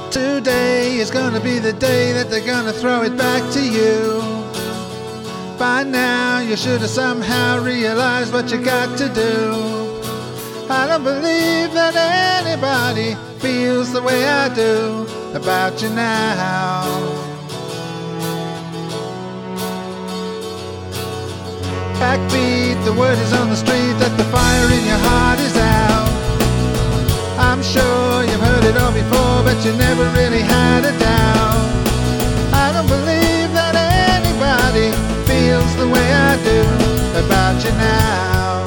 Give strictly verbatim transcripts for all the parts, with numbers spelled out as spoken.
Today is gonna be the day that they're gonna throw it back to you. By now you should have somehow realized what you got to do. I don't believe that anybody feels the way I do about you now. Backbeat, the word is on the street that the fire in your heart is out. I'm sure you've heard it all before, but you never really had a doubt. I don't believe that anybody feels the way I do about you now.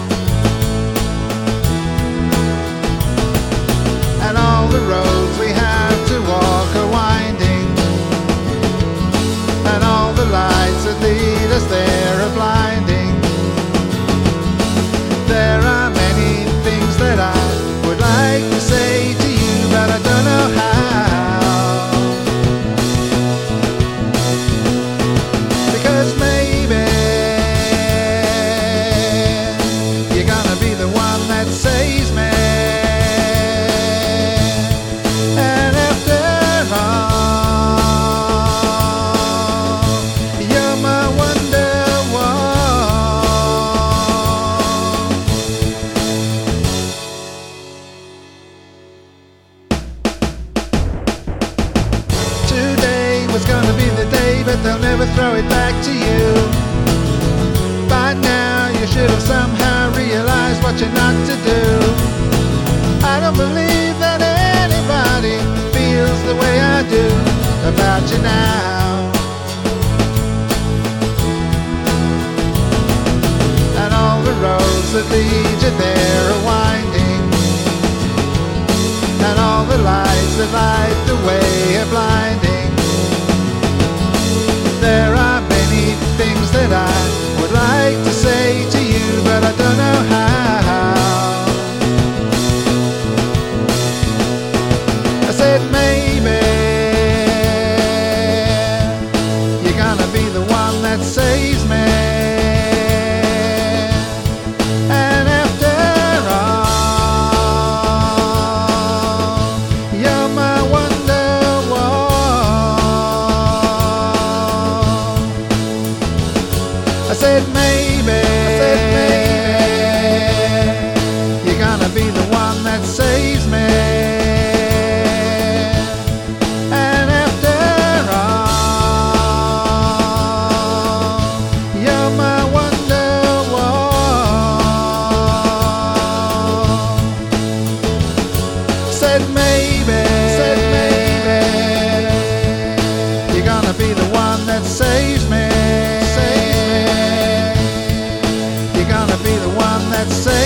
And all the roads we have to walk are winding, and all the lights that lead us there are blinding. There are many things that I would like to say to you, but I don't know how. Because maybe you're gonna be the one that saves me. And after all, you're my Wonderwall. Today was gonna be the day, but they'll never throw it back to you. By now you should have somehow realized what you're not to do. I don't believe that anybody feels the way I do about you now. And all the roads that lead you there are winding, and all the lights that light the way are blinding. There are many things that I would like to say to you, but I don't know how. I said maybe you're gonna be the one that saves me. And after all, you're my Wonderwall. I said maybe, I said maybe you're gonna be the one that saves me. And after all, you're my Wonderwall. Said maybe, said maybe you're gonna be the one that saves me. Saves me. You're gonna be the one that saves me.